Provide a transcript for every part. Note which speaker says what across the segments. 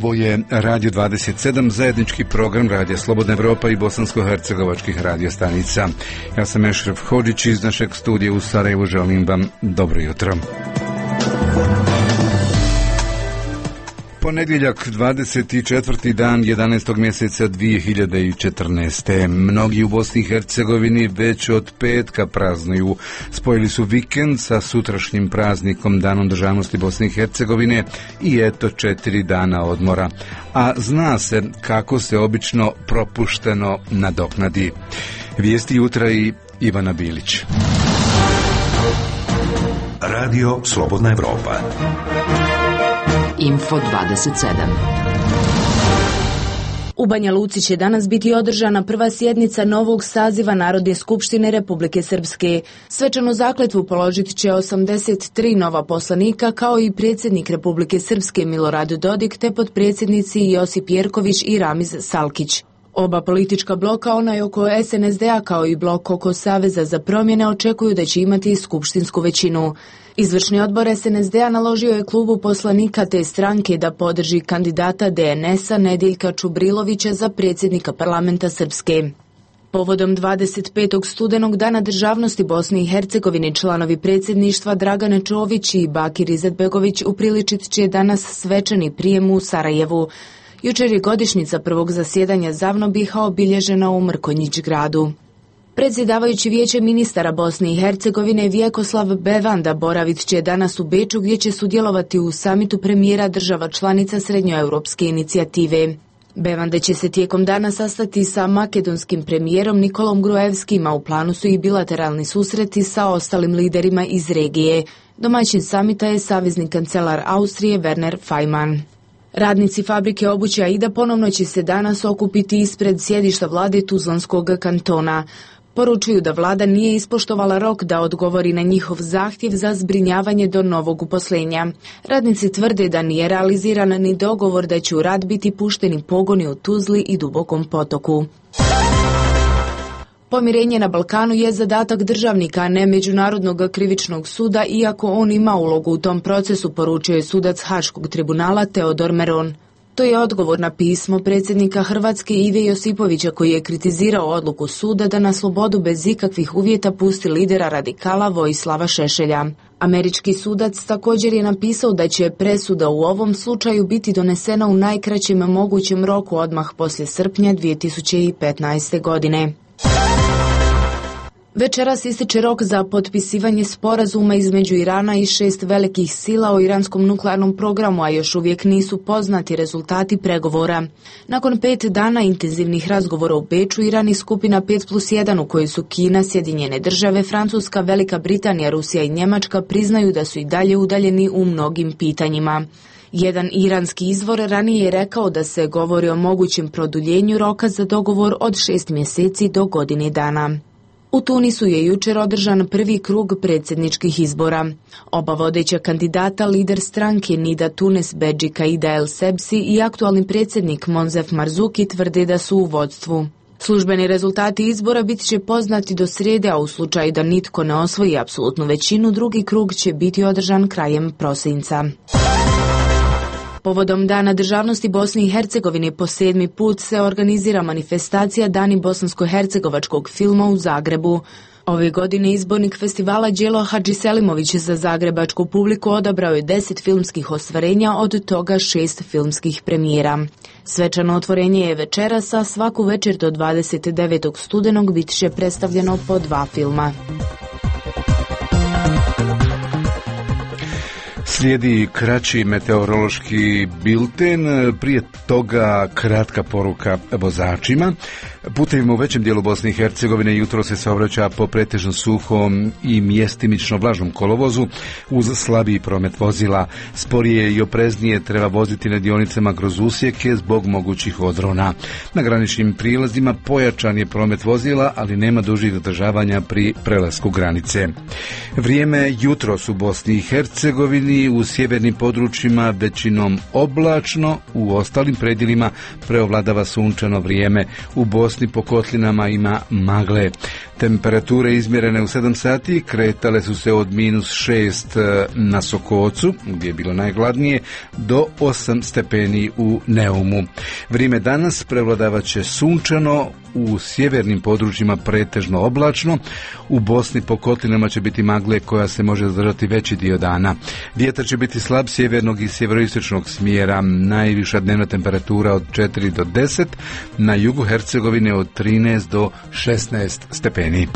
Speaker 1: Ovo je Radio 27, zajednički program Radija Slobodna Evropa i bosansko-hercegovačkih radiostanica. Ja sam Ešref Hodžić iz našeg studija u Sarajevu, želim vam dobro jutro. Ponedjeljak, 24. dan 11. mjeseca 2014. Mnogi u Bosni i Hercegovini već od petka praznuju. Spojili su vikend sa sutrašnjim praznikom, Danom državnosti Bosne i Hercegovine, i eto 4 dana odmora. A zna se kako se obično propušteno nadoknadi. Vijesti jutra i Ivana Bilić.
Speaker 2: Radio Slobodna Evropa.
Speaker 3: Info 27. U Banja Luci će danas biti održana prva sjednica novog saziva Narodne skupštine Republike Srpske. Svečanu zakletvu položit će 83 nova poslanika, kao i predsjednik Republike Srpske Milorad Dodik, te potpredsjednici Josip Jerković i Ramiz Salkić. Oba politička bloka, onaj oko SNSD-a kao i blok oko Saveza za promjene, očekuju da će imati skupštinsku većinu. Izvršni odbor SNSD-a naložio je klubu poslanika te stranke da podrži kandidata DNS-a Nediljka Čubrilovića za predsjednika parlamenta Srpske. Povodom 25. studenog Dana državnosti Bosne i Hercegovine, članovi predsjedništva Dragane Čović i Bakir Izetbegović upriličit će danas svečani prijem u Sarajevu. Jučer je godišnjica prvog zasjedanja Zavnobiha obilježena u Mrkonjić gradu. Predsjedavajući Vijeće ministara Bosne i Hercegovine Vjekoslav Bevanda boravit će danas u Beču, gdje će sudjelovati u samitu premijera država članica Srednjoeuropske inicijative. Bevanda će se tijekom dana sastati sa makedonskim premijerom Nikolom Gruevskim, a u planu su i bilateralni susreti sa ostalim liderima iz regije. Domaćin samita je savezni kancelar Austrije Werner Faymann. Radnici fabrike obuće Aida ponovno će se danas okupiti ispred sjedišta vlade Tuzlanskog kantona. Poručuju da vlada nije ispoštovala rok da odgovori na njihov zahtjev za zbrinjavanje do novog uposlenja. Radnici tvrde da nije realiziran ni dogovor da će u rad biti pušteni pogoni u Tuzli i Dubokom potoku. Pomirenje na Balkanu je zadatak državnika, a ne Međunarodnog krivičnog suda, iako on ima ulogu u tom procesu, poručio je sudac Haškog tribunala Teodor Meron. To je odgovor na pismo predsjednika Hrvatske Ive Josipovića, koji je kritizirao odluku suda da na slobodu bez ikakvih uvjeta pusti lidera radikala Vojislava Šešelja. Američki sudac također je napisao da će presuda u ovom slučaju biti donesena u najkraćem mogućem roku, odmah poslije srpnja 2015. godine. Večeras ističe rok za potpisivanje sporazuma između Irana i 6 velikih sila o iranskom nuklearnom programu, a još uvijek nisu poznati rezultati pregovora. Nakon 5 dana intenzivnih razgovora u Beču, Iran i skupina 5+1 u kojoj su Kina, Sjedinjene države, Francuska, Velika Britanija, Rusija i Njemačka priznaju da su i dalje udaljeni u mnogim pitanjima. Jedan iranski izvor ranije je rekao da se govori o mogućem produljenju roka za dogovor od 6 mjeseci do godine dana. U Tunisu je jučer održan prvi krug predsjedničkih izbora. Oba vodeća kandidata, lider stranke Nida Tunes Bedži Kaida El Sebsi i aktualni predsjednik Monzef Marzuki, tvrde da su u vodstvu. Službeni rezultati izbora bit će poznati do srijede, a u slučaju da nitko ne osvoji apsolutnu većinu, drugi krug će biti održan krajem prosinca. Povodom Dana državnosti Bosne i Hercegovine po 7. put se organizira manifestacija Dani bosansko-hercegovačkog filma u Zagrebu. Ove godine izbornik festivala Đelo Hadžiselimović za zagrebačku publiku odabrao je 10 filmskih ostvarenja, od toga 6 filmskih premijera. Svečano otvorenje je večeras, a svaku večer do 29. studenog bit će predstavljeno po 2 filma.
Speaker 1: Slijedi kraći meteorološki bilten, prije toga kratka poruka vozačima. Putevima u većem dijelu Bosne i Hercegovine jutro se saobraća po pretežno suhom i mjestimično vlažnom kolovozu uz slabiji promet vozila. Sporije i opreznije treba voziti na dionicama kroz usjeke zbog mogućih odrona. Na graničnim prilazima pojačan je promet vozila, ali nema dužih zadržavanja pri prelasku granice. Vrijeme jutros u Bosni i Hercegovini stepeni, u sjevernim područjima većinom oblačno, u ostalim predjelima preovladava sunčano vrijeme. U Bosni po kotlinama ima magle. Temperature izmjerene u 7 sati kretale su se od -6 na Sokocu, gdje je bilo najgladnije, do 8 stepeni u Neumu. Vrijeme danas prevladavat će sunčano, u sjevernim područjima pretežno oblačno, u Bosni po kotlinama će biti magle koja se može zadržati veći dio dana. Vjetar će biti slab sjevernog i sjeveroistočnog smjera, najviša dnevna temperatura od 4 do 10, na jugu Hercegovine od 13 do 16 stepeni.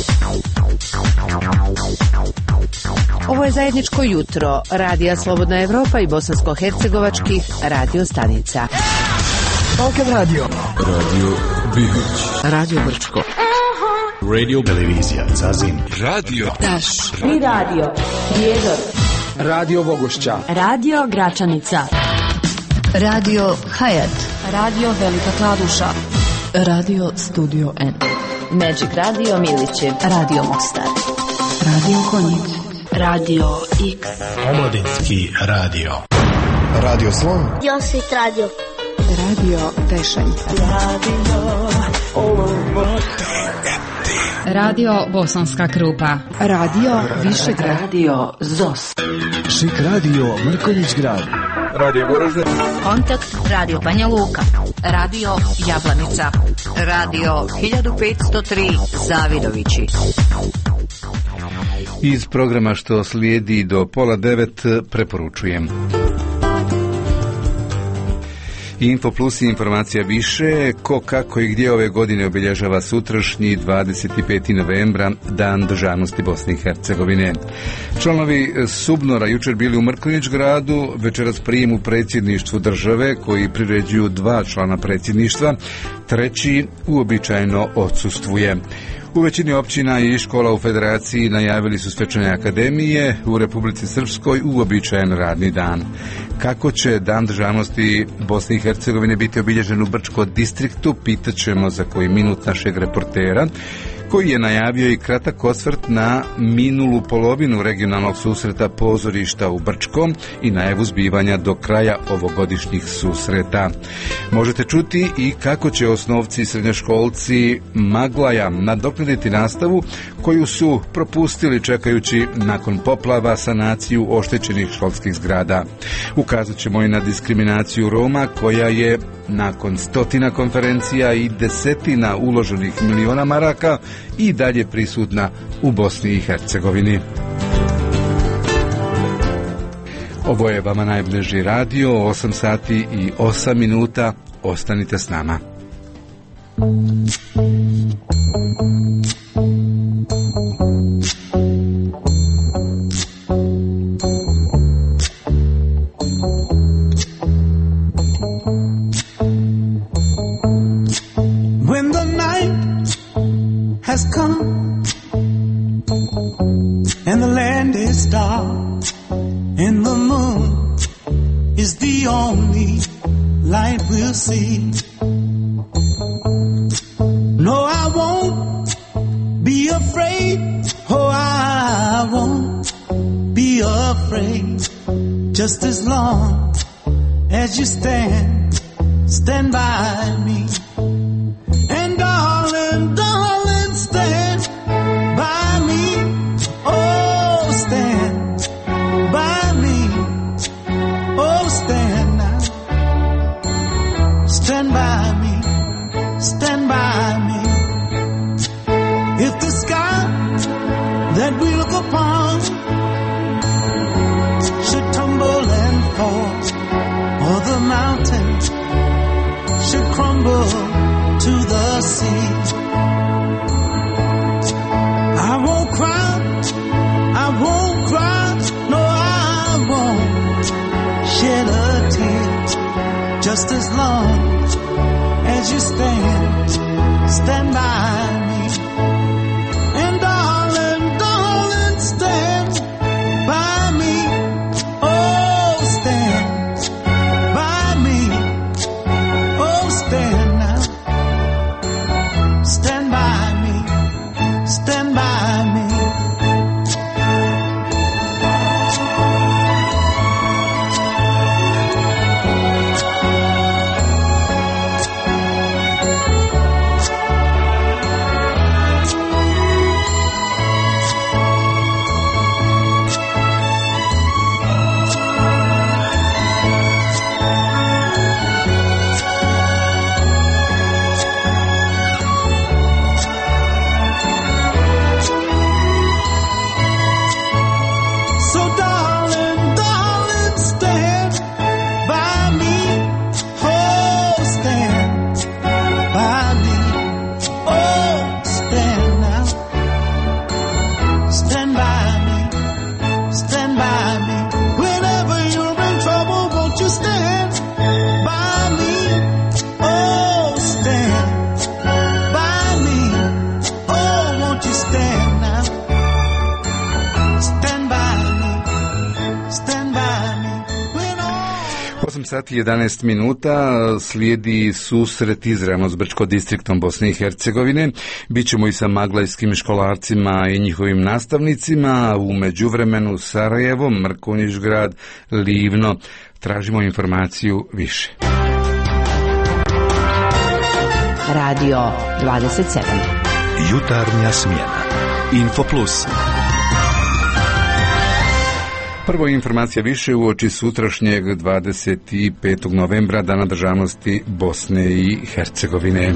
Speaker 4: Ovo je zajedničko jutro Radija Slobodna Evropa i bosansko-hercegovačkih radio stanica.
Speaker 5: Balkan Radio.
Speaker 2: Radio Bihać.
Speaker 5: Radio Brčko.
Speaker 2: Radio Televizija Zazin.
Speaker 5: Radio
Speaker 3: Daš. I radio Prijedor.
Speaker 5: Radio Vogošća.
Speaker 3: Radio Gračanica.
Speaker 6: Radio Hayat.
Speaker 3: Radio Velika Kladuša.
Speaker 6: Radio Studio N.
Speaker 3: Magic Radio Miliće.
Speaker 6: Radio Mostar. Radio Konjic.
Speaker 3: Radio X.
Speaker 7: Omladinski radio.
Speaker 5: Radio Slon.
Speaker 8: Josit Radio.
Speaker 6: Radio Tešanj.
Speaker 9: Radio Bosanska Krupa.
Speaker 6: Radio Višegrad.
Speaker 3: Radio ZOS.
Speaker 5: Šik Radio Mrkonjić Grad.
Speaker 1: Radio Goražde.
Speaker 9: Kontakt Radio Banja Luka. Radio Jablanica. Radio 1503 Zavidovići.
Speaker 1: Iz programa što slijedi do 8:30 preporučujem Info Plus i informacija više, ko, kako i gdje ove godine obilježava sutrašnji 25. novembra, Dan državnosti Bosne i Hercegovine. Članovi Subnora jučer bili u Mrkonjić gradu, večeras prijem u predsjedništvu države koji priređuju 2 člana predsjedništva, 3. uobičajeno odsustvuje. U većini općina i škola u Federaciji najavili su svečane akademije, u Republici Srpskoj uobičajen radni dan. Kako će Dan državnosti Bosne i Hercegovine biti obilježen u Brčko distriktu, pitat ćemo za koji minut našeg reportera, koji je najavio i kratak osvrt na minulu polovinu regionalnog susreta pozorišta u Brčkom i najavu zbivanja do kraja ovogodišnjih susreta. Možete čuti i kako će osnovci i srednjoškolci Maglaja nadoknaditi nastavu koju su propustili čekajući nakon poplava sanaciju oštećenih školskih zgrada. Ukazat ćemo i na diskriminaciju Roma koja je nakon 100 konferencija i 10 uloženih miliona maraka i dalje prisutna u Bosni i Hercegovini. Ovo je vama najbliži radio, 8 sati i 8 minuta. Ostanite s nama.
Speaker 10: Has come and the land is dark and the moon is the only light we'll see. No, I won't be afraid. Oh, I won't be afraid. Just as long as you stand by me. And darling, darling, stand by me. Oh, stand by me. Oh, stand now. Stand by me. Stand by me. If the sky that we look upon should tumble and fall, or the mountains should crumble to the sea, I won't cry, I won't cry, no, I won't shed a tear, just as long as you stand by me. And darling, darling, stand by me. Oh, stand by me. Oh, stand now. Stand by me. Stand by me.
Speaker 1: sati 11 minuta slijedi susret izravno s Brčko-distriktom Bosne i Hercegovine. Bićemo i sa maglajskim školarcima i njihovim nastavnicima. U međuvremenu Sarajevo, Mrkonjić-grad, Livno. Tražimo informaciju više.
Speaker 4: Radio 27.
Speaker 2: Jutarnja smjena. Info Plus.
Speaker 1: Prvo informacija više uoči sutrašnjeg 25. novembra, Dana državnosti Bosne i Hercegovine.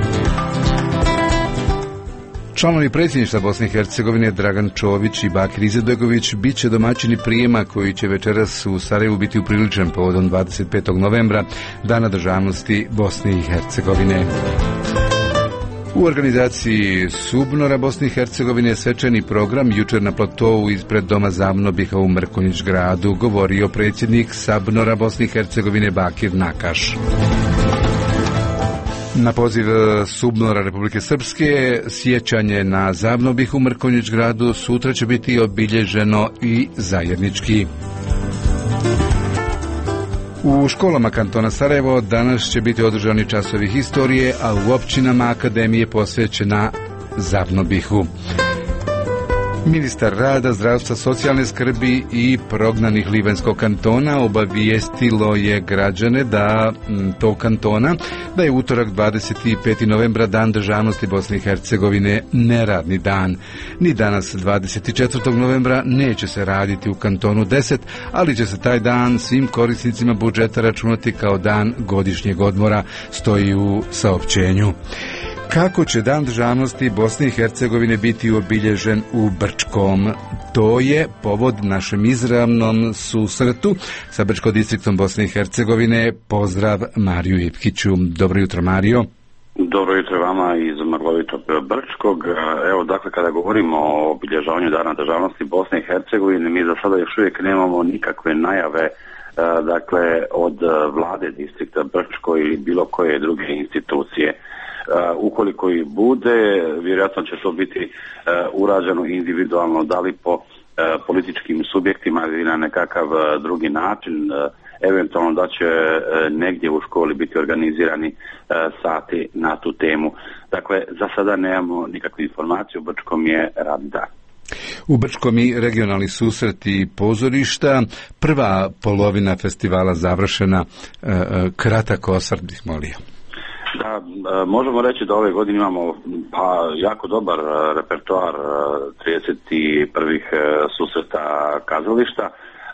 Speaker 1: Članovi predsjedništva Bosne i Hercegovine Dragan Čović i Bakir Izetbegović bit će domaćini prijema koji će večeras u Sarajevu biti upriličen povodom 25. novembra, Dana državnosti Bosne i Hercegovine. U organizaciji Subnora Bosne i Hercegovine svečani program jučer na platovu ispred Doma Zavnobiha u Mrkonjić-gradu govorio predsjednik Sabnora Bosne i Hercegovine Bakir Nakaš. Na poziv Subnora Republike Srpske sjećanje na Zavnobih u Mrkonjić-gradu sutra će biti obilježeno i zajednički. U školama kantona Sarajevo danas će biti održani časovi historije, a u općinama akademije posvećena Zavnobihu. Ministar rada, zdravstva, socijalne skrbi i prognanih Livanjskog kantona obavijestilo je građane tog kantona da je utorak 25. novembra Dan državnosti Bosne i Hercegovine neradni dan. Ni danas 24. novembra neće se raditi u kantonu 10, ali će se taj dan svim korisnicima budžeta računati kao dan godišnjeg odmora, stoji u saopćenju. Kako će Dan državnosti Bosne i Hercegovine biti obilježen u Brčkom? To je povod našem izravnom susretu sa Brčko-distriktom Bosne i Hercegovine. Pozdrav Mariju Ipkiću. Dobro jutro, Mario.
Speaker 8: Dobro jutro vama iz maglovitog Brčkog. Evo, dakle, kada govorimo o obilježavanju Dana državnosti Bosne i Hercegovine, mi za sada još uvijek nemamo nikakve najave dakle, od vlade distrikta Brčko ili bilo koje druge institucije. Ukoliko i bude, vjerojatno će to biti urađeno individualno, da li po političkim subjektima ili na nekakav drugi način, eventualno da će negdje u školi biti organizirani sati na tu temu. Dakle, za sada nemamo nikakvu informaciju, u Brčkom je radni dan.
Speaker 1: U Brčkom i regionalni susreti pozorišta, prva polovina festivala završena, kratak osvrt bih molio.
Speaker 8: Da, možemo reći da ove godine imamo jako dobar repertoar 31. susreta kazališta.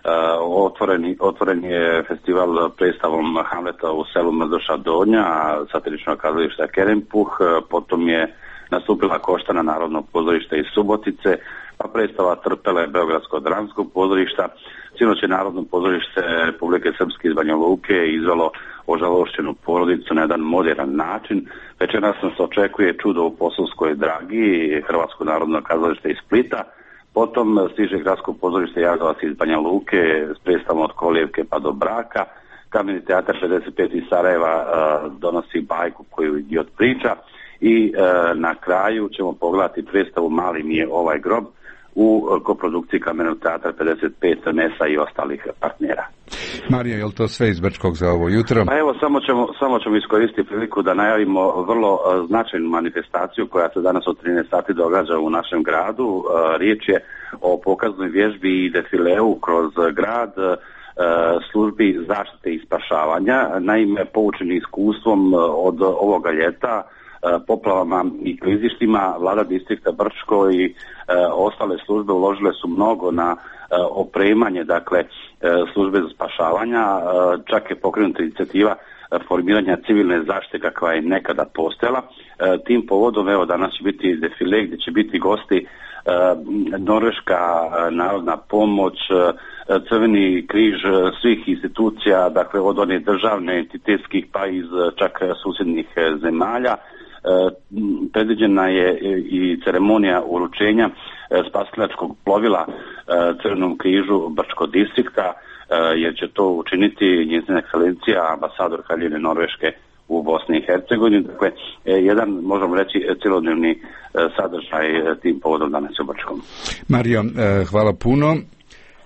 Speaker 8: Otvoren je festival predstavom Hamleta u selu Mrdoša Donja, satiričnog kazališta Kerempuh, potom je nastupila Koštana Narodnog pozorišta iz Subotice, pa predstava Trpele Beogradsko dramskog pozorišta. Sinoć je Narodno pozorište Republike Srpske iz Banja Luke izvelo ožalošćenu porodicu na jedan modern način. Večeras nas očekuje Čudo u Posavskoj Dragi, Hrvatsko narodno kazalište iz Splita. Potom stiže Gradsko pozorište Jazavac iz Banja Luke s predstavom od Kolijevke pa do Braka. Kameni teatar 65 iz Sarajeva donosi bajku koju idiot priča. I na kraju ćemo pogledati predstavu Mali mi je ovaj grob u koprodukciji Kamenog teatra 55 Nesa i ostalih partnera.
Speaker 1: Marija, je li to sve iz Brčkog za ovo jutro?
Speaker 8: Pa evo, samo ćemo iskoristiti priliku da najavimo vrlo značajnu manifestaciju koja se danas od 13 sati događa u našem gradu. Riječ je o pokaznoj vježbi i defileu kroz grad službi zaštite i spašavanja. Naime, poučeni iskustvom od ovoga ljeta, poplavama i klizištima, vlada distrikta Brčko i ostale službe uložile su mnogo na opremanje, dakle, službe za spašavanja. Čak je pokrenuta inicijativa formiranja civilne zaštite kakva je nekada postojala. Tim povodom, evo, danas će biti defile gdje će biti gosti Norveška narodna pomoć, Crveni križ svih institucija, dakle od one državne, entitetskih pa iz čak susjednih zemalja. Predviđena je i ceremonija uručenja spasilačkog plovila Crvenom križu Brčko distrikta, jer će to učiniti njezina ekscelencija ambasador Kraljevine Norveške u Bosni i Hercegovini. Dakle, jedan, možemo reći, cjelodnevni sadržaj tim povodom danas u Brčkom.
Speaker 1: Mario, hvala puno.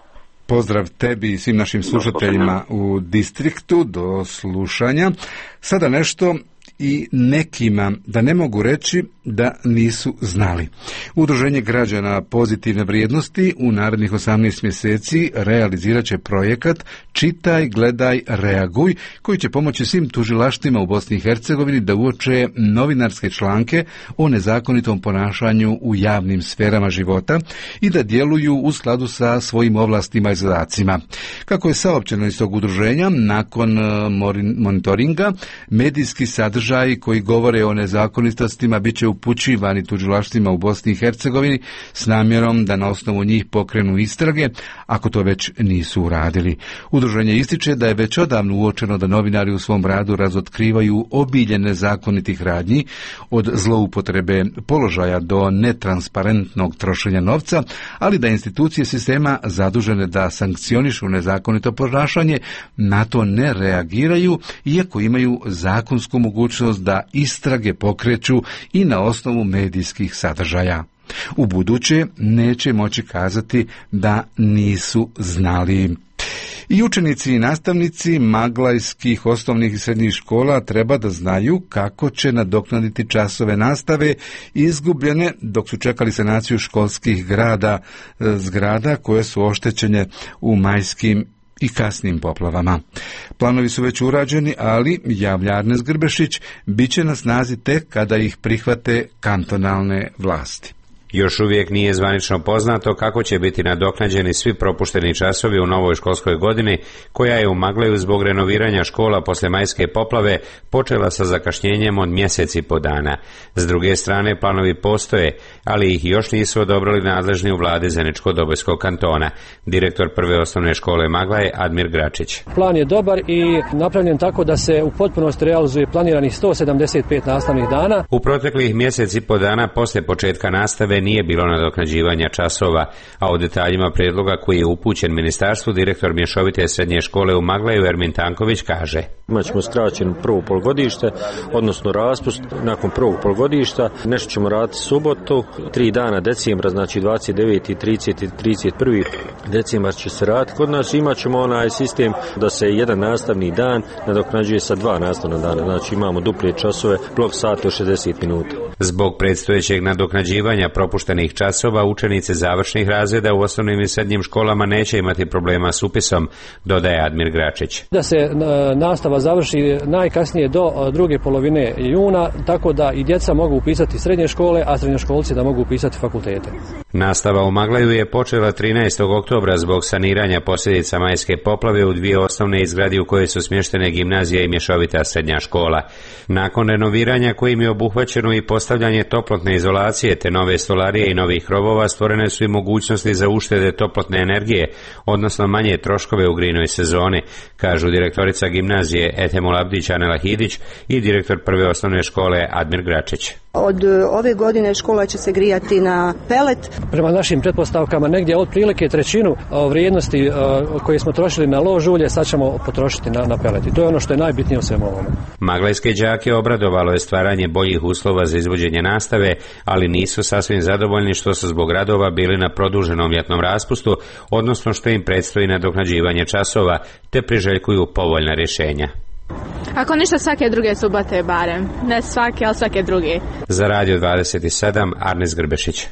Speaker 1: Pozdrav tebi i svim našim slušateljima u Distriktu, do slušanja. Sada nešto i nekima da ne mogu reći da nisu znali. Udruženje građana Pozitivne vrijednosti u narednih 18 mjeseci realizirat će projekat Čitaj, gledaj, reaguj, koji će pomoći svim tužilaštvima u Bosni i Hercegovini da uoče novinarske članke o nezakonitom ponašanju u javnim sferama života i da djeluju u skladu sa svojim ovlastima i zadacima. Kako je saopćeno iz tog udruženja, nakon monitoringa, medijski sadržaji koji govore o nezakonitostima bit će upućivani tužilaštvima u Bosni i Hercegovini s namjerom da na osnovu njih pokrenu istrage, ako to već nisu uradili. Udruženje ističe da je već odavno uočeno da novinari u svom radu razotkrivaju obilje nezakonitih radnji, od zloupotrebe položaja do netransparentnog trošenja novca, ali da institucije sistema zadužene da sankcionišu nezakonito ponašanje na to ne reagiraju, iako imaju zakonsku mogućnost da istrage pokreću i na osnovu medijskih sadržaja. U buduće neće moći kazati da nisu znali. I učenici i nastavnici maglajskih osnovnih i srednjih škola treba da znaju kako će nadoknaditi časove nastave izgubljene dok su čekali sanaciju školskih zgrada koje su oštećene u majskim i kasnim poplavama. Planovi su već urađeni, ali javlja Arnes Grbešić bit će na snazi tek kada ih prihvate kantonalne vlasti.
Speaker 11: Još uvijek nije zvanično poznato kako će biti nadoknađeni svi propušteni časovi u novoj školskoj godini, koja je u Maglaju zbog renoviranja škola posle majske poplave počela sa zakašnjenjem od mjesec i po dana. S druge strane, planovi postoje, ali ih još nisu odobrili nadležni u vladi Zeničko-Dobojskog kantona. Direktor prve osnovne škole Maglaje, Admir Gračić.
Speaker 12: Plan je dobar i napravljen tako da se u potpunosti realizuje planiranih 175 nastavnih dana.
Speaker 11: U proteklih mjesec i po dana poslije početka nastave nije bilo nadoknađivanja časova, a o detaljima prijedloga koji je upućen ministarstvu direktor mješovite srednje škole u Maglaju Ermin Tanković kaže:
Speaker 13: Imaćemo skraćen prvo polugodište, odnosno raspust nakon prvog polugodišta. Nešto ćemo raditi subotu, 3 dana decembra, znači 29. 30. i 31. decembar će se raditi. Kod nas imat ćemo onaj sistem da se jedan nastavni dan nadoknađuje sa 2 nastavna dana, znači imamo duple časove, blok sata od 60 minuta.
Speaker 11: Zbog predstojećeg nadoknađivanja propuštenih časova, učenice završnih razreda u osnovnim i srednjim školama neće imati problema s upisom, dodaje Admir Gračić.
Speaker 12: Da se nastava završi najkasnije do druge polovine juna, tako da i djeca mogu upisati srednje škole, a srednjoškolci da mogu upisati fakultete.
Speaker 11: Nastava u Maglaju je počela 13. oktobra zbog saniranja posljedica majske poplave u 2 osnovne izgradi u kojoj su smještene gimnazija i mješovita srednja škola. Nakon renoviranja kojim je obuhvaćeno i postavljanje toplotne izolacije te nove stolarije i novih krovova, stvorene su i mogućnosti za uštede toplotne energije, odnosno manje troškove u grijnoj sezoni, kažu direktorica gimnazije Etemul Abdić Anela Hidić i direktor prve osnovne škole Admir Gračić.
Speaker 14: Od ove godine škola će se grijati na pelet.
Speaker 12: Prema našim pretpostavkama negdje otprilike trećinu vrijednosti koje smo trošili na lož ulje sad ćemo potrošiti na pelet. I to je ono što je najbitnije u svemu ovome.
Speaker 11: Maglajske đake obradovalo je stvaranje boljih uslova za izvođenje nastave, ali nisu sasvim zadovoljni što su zbog radova bili na produženom ljetnom raspustu, odnosno što im predstoji nadoknađivanje časova, te priželjkuju povoljna rješenja.
Speaker 15: Ako ništa, svake druge subote barem. Ne svake, ali svake druge.
Speaker 11: Za Radio 27, Arnes Grbešić.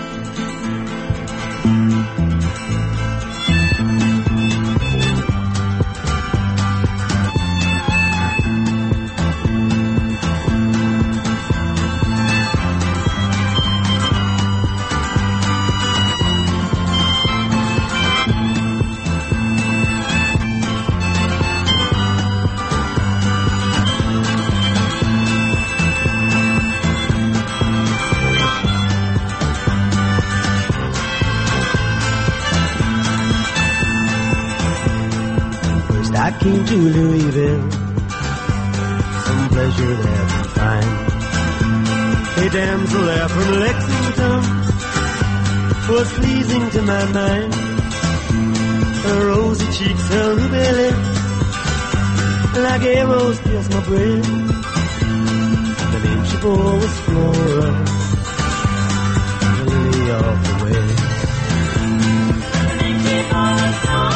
Speaker 10: I came to Louisville, some pleasure there to find. A damsel there from Lexington was pleasing to my mind. Her rosy cheeks, her ruby lips, like arrows pierced my brain. The name she bore was Flora, the lily of the way. The name she bore was Flora.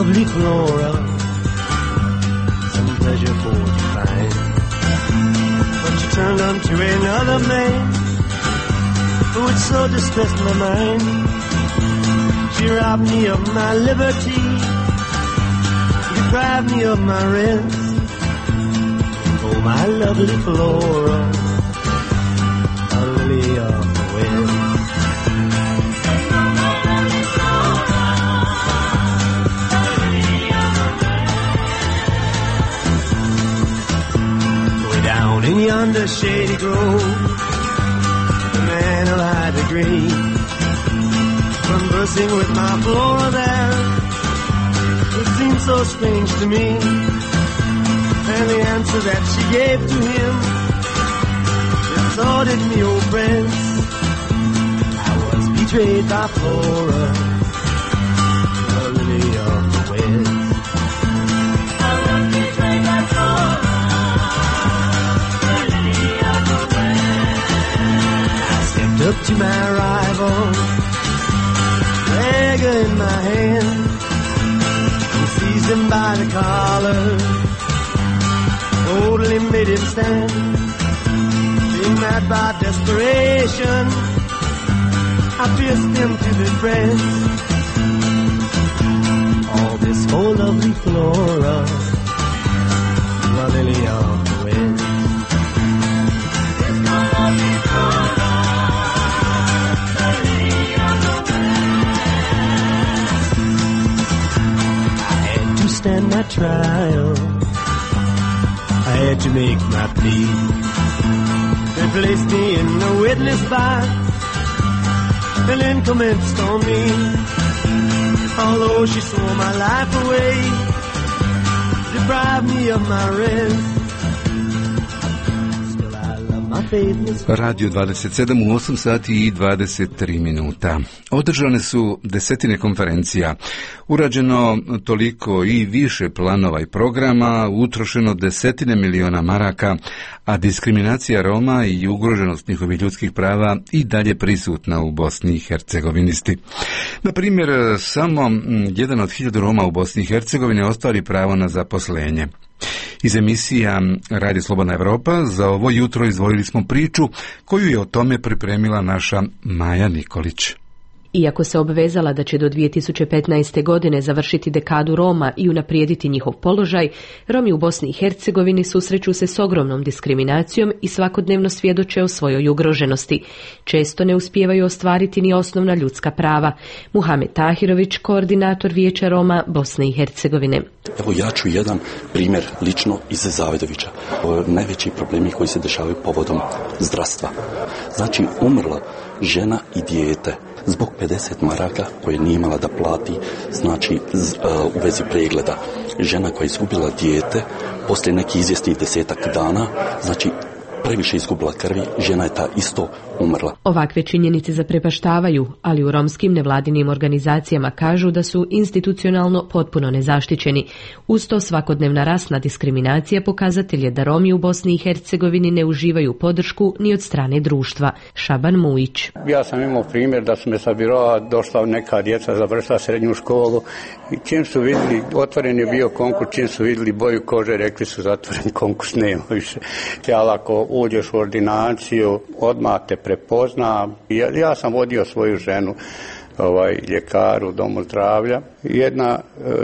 Speaker 10: lovely Flora some pleasure for to find. But she turned unto another man which so distressed my mind. She robbed me of my liberty, deprived me of my rest. Oh, my lovely Flora, a lily of the west. Way down in yonder shady grove, the man of high degree, conversing with my Flora there, it seemed so strange to me. And the answer that she gave to him distorted me, oh friends. I was betrayed by Flora, the lily of the west. I was betrayed by Flora, the lily of the west. I stepped up to my rival, dagger in my hand, and seized him by the collar. Totally made him stand, being mad by desperation. I pierced him to the breast. All this for lovely Flora, the lily of the west. This for lovely Flora, the lily of the west. I had to stand my trial, I had to make my plea. They placed me in the witness box and then commenced on me. Although she swore my life away, deprived me of my rest, still I love my faithless.
Speaker 1: Radio 27 u 8 sati i 23 minuta. Održane su desetine konferencija, urađeno toliko i više planova i programa, utrošeno desetine miliona maraka, a diskriminacija Roma i ugroženost njihovih ljudskih prava i dalje prisutna u Bosni i Hercegovini. Na primjer, samo jedan od 1000 Roma u Bosni i Hercegovini ostvari pravo na zaposlenje. Iz emisija Radio Slobodna Evropa za ovo jutro izdvojili smo priču koju je o tome pripremila naša Maja Nikolić.
Speaker 16: Iako se obvezala da će do 2015. godine završiti dekadu Roma i unaprijediti njihov položaj, Romi u Bosni i Hercegovini susreću se s ogromnom diskriminacijom i svakodnevno svjedoče o svojoj ugroženosti. Često ne uspijevaju ostvariti ni osnovna ljudska prava. Muhamed Tahirović, koordinator Vijeća Roma Bosne i Hercegovine.
Speaker 17: Evo ja ću jedan primjer lično iz Zavedovića. Najveći problemi koji se dešavaju povodom zdravstva. Znači umrla žena i dijete zbog 50 maraka koje nije imala da plati, znači u vezi pregleda. Žena koja je izgubila dijete poslije nekih izvjesnih 10 dana, znači previše izgubila krvi, žena je ta isto umrla.
Speaker 16: Ovakve činjenice zaprepaštavaju, ali u romskim nevladinim organizacijama kažu da su institucionalno potpuno nezaštićeni. Uz to svakodnevna rasna diskriminacija pokazatelj je da Romi u Bosni i Hercegovini ne uživaju podršku ni od strane društva. Šaban Mujić.
Speaker 18: Ja sam imao primjer da su me sa biroa došla neka djeca, završila srednju školu i čim su vidjeli, otvoren je bio konkurs, čim su vidjeli boju kože, rekli su zatvoren konkurs, nema više. Ali ako uđeš u ordinaciju, odmah te prepozna. Ja sam vodio svoju ženu ljekaru u domu zdravlja. Jedna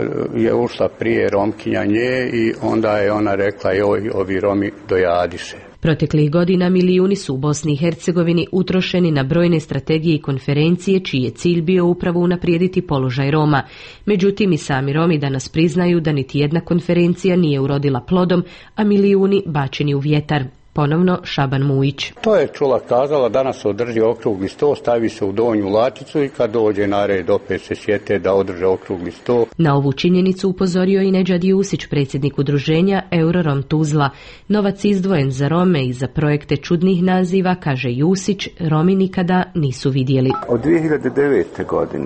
Speaker 18: je ušla prije Romkinja nje i onda je ona rekla joj, ovi Romi dojadiše.
Speaker 16: Proteklih godina milijuni su u Bosni i Hercegovini utrošeni na brojne strategije i konferencije čiji je cilj bio upravo unaprijediti položaj Roma. Međutim, i sami Romi danas priznaju da niti jedna konferencija nije urodila plodom, a milijuni bačeni u vjetar. Ponovno Šaban Mujić.
Speaker 18: To je čula kazala, danas se održi okrugli sto, stavi se u donju laticu i kad dođe na red opet se sjete da održe okrugli sto.
Speaker 16: Na ovu činjenicu upozorio i Nedžad Jusić, predsjednik udruženja Eurorom Tuzla. Novac izdvojen za Rome i za projekte čudnih naziva, kaže Jusić, Romi nikada nisu vidjeli.
Speaker 19: Od 2009. godine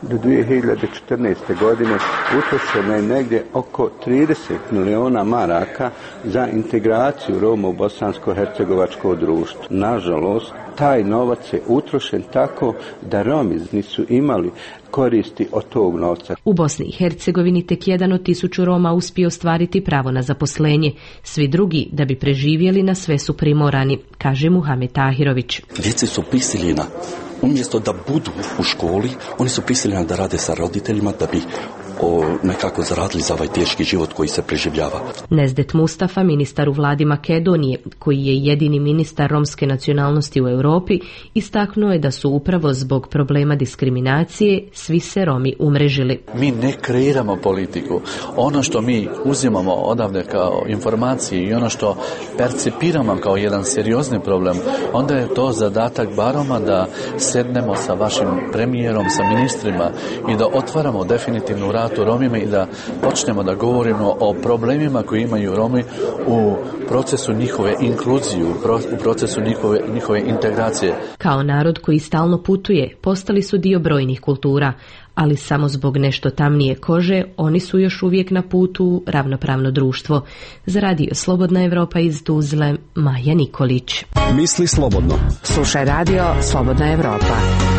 Speaker 19: do 2014. godine utrošeno je negdje oko 30 miliona maraka za integraciju Roma u bosansko-hercegovačko društvo. Nažalost, taj novac je utrošen tako da Romi nisu imali koristi od tog novca.
Speaker 16: U Bosni i Hercegovini tek 1 od 1000 Roma uspije ostvariti pravo na zaposlenje. Svi drugi, da bi preživjeli, na sve su primorani, kaže Muhamed Tahirović.
Speaker 17: Djeci su prisiljena, umjesto da budu u školi, oni su prisiljeni da rade sa roditeljima da bi nekako zaradili za ovaj teški život koji se preživljava.
Speaker 16: Nezdet Mustafa, ministar u vladi Makedonije, koji je jedini ministar romske nacionalnosti u Europi, istaknuo je da su upravo zbog problema diskriminacije svi se Romi umrežili.
Speaker 20: Mi ne kreiramo politiku. Ono što mi uzimamo odavde kao informacije i ono što percipiramo kao jedan seriozni problem, onda je to zadatak baroma da sednemo sa vašim premijerom, sa ministrima i da otvaramo definitivnu rad u Romima i da počnemo da govorimo o problemima koje imaju Romi u procesu njihove inkluzije, u procesu njihove integracije.
Speaker 16: Kao narod koji stalno putuje, postali su dio brojnih kultura, ali samo zbog nešto tamnije kože, oni su još uvijek na putu u ravnopravno društvo. Za Radio Slobodna Evropa iz Tuzle, Maja Nikolić.
Speaker 5: Misli slobodno.
Speaker 4: Slušaj Radio Slobodna Evropa.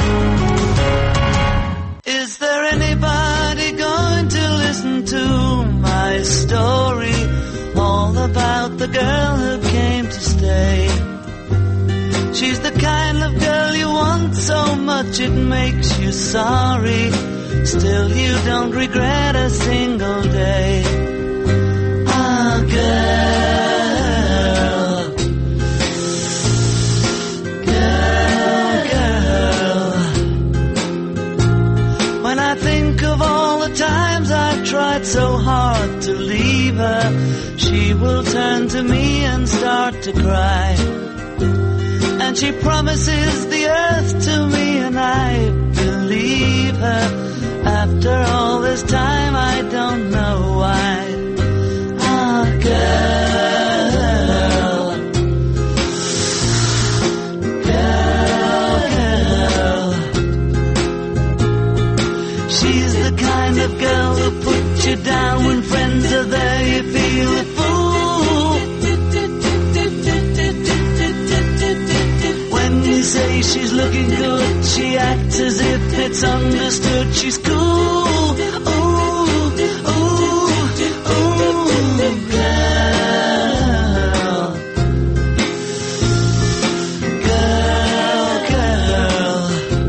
Speaker 10: Is there anybody going to listen to my story? All about the girl who came to stay. She's the kind of girl you want so much it makes you sorry. Still you don't regret a single day. Ah, girl, girl, girl. When I think of all the times I've tried so hard to leave her, she will turn to me and start to cry. And she promises the earth to me and I believe her. After all this time I don't know why. Ah, girl, girl, girl. She's the kind of girl who puts you down when friends are there, you feel a fool. You say she's looking good, she acts as if it's understood she's cool. Ooh, ooh, ooh, girl, girl, girl.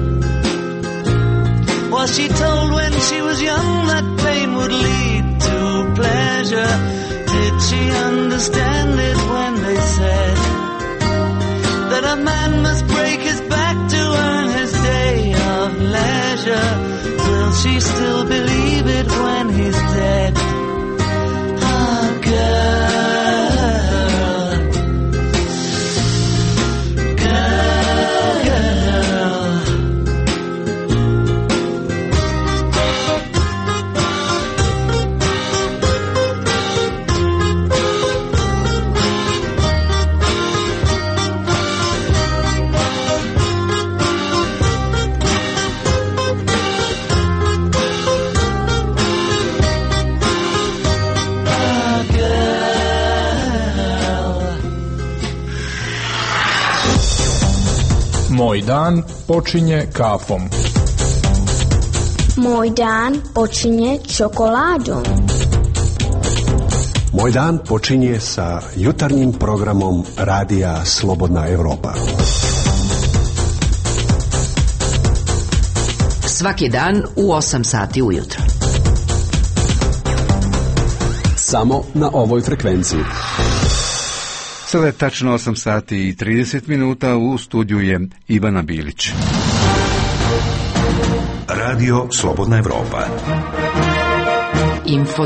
Speaker 10: Was she told when she was young that pain would lead to pleasure? Did she understand it when they said that a man must break his back to earn his day of leisure? Will she still believe it when he's dead? Ah, girl, girl, girl.
Speaker 5: Moj dan počinje kafom.
Speaker 21: Moj dan počinje čokoladom.
Speaker 22: Moj dan počinje sa jutarnjim programom Radija Slobodna Evropa.
Speaker 4: Svaki dan u 8 sati ujutro.
Speaker 22: Samo na ovoj frekvenciji.
Speaker 1: Sada je tačno 8 sati i 30 minuta, u studiju je Ivana Bilić.
Speaker 2: Radio Slobodna Evropa.
Speaker 4: Info 27.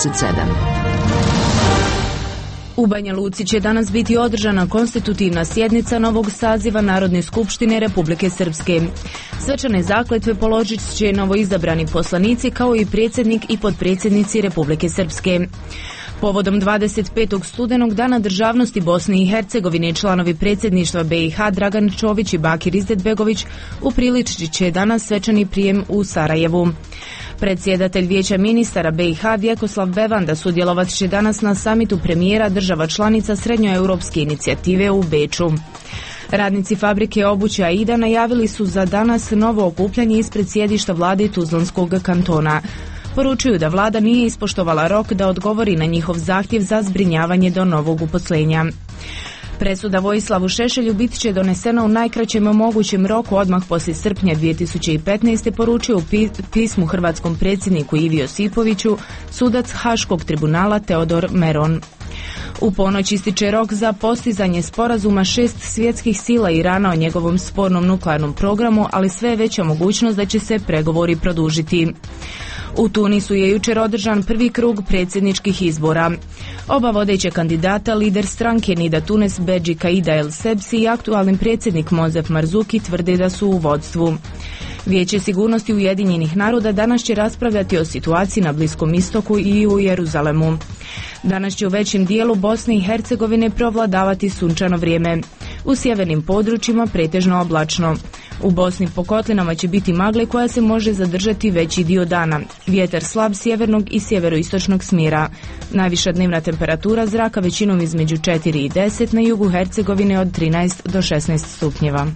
Speaker 3: U Banja Luci će danas biti održana konstitutivna sjednica novog saziva Narodne skupštine Republike Srpske. Svečane zakletve položit će novoizabrani poslanici kao i predsjednik i potpredsjednici Republike Srpske. Povodom 25. studenog Dana državnosti Bosne i Hercegovine, članovi predsjedništva BiH Dragan Čović i Bakir Izetbegović upriličit će danas svečani prijem u Sarajevu. Predsjedatelj Vijeća ministara BiH Vjekoslav Bevanda sudjelovat će danas na samitu premijera država članica Srednjoeuropske inicijative u Beču. Radnici fabrike obuće Aida najavili su za danas novo okupljanje ispred sjedišta vlade Tuzlanskog kantona. Poručuju da vlada nije ispoštovala rok da odgovori na njihov zahtjev za zbrinjavanje do novog uposlenja. Presuda Vojislavu Šešelju bit će donesena u najkraćem mogućem roku odmah poslije srpnja 2015. poručio u pismu hrvatskom predsjedniku Ivi Josipoviću sudac Haškog tribunala Teodor Meron. U ponoć ističe rok za postizanje sporazuma 6 svjetskih sila Irana o njegovom spornom nuklearnom programu, ali sve je veća mogućnost da će se pregovori produžiti. U Tunisu je jučer održan prvi krug predsjedničkih izbora. Oba vodeća kandidata, lider stranke Nida Tunes Bedži Kaida El Sebsi i aktualni predsjednik Mozef Marzuki tvrde da su u vodstvu. Vijeće sigurnosti Ujedinjenih naroda danas će raspravljati o situaciji na Bliskom istoku i u Jeruzalemu. Danas će u većem dijelu Bosne i Hercegovine provladavati sunčano vrijeme. U sjevernim područjima pretežno oblačno. U Bosni po kotlinama će biti magle koja se može zadržati veći dio dana. Vjetar slab sjevernog i sjeveroistočnog smjera. Najviša dnevna temperatura zraka većinom između 4 i 10, na jugu Hercegovine od 13 do 16 stupnjeva.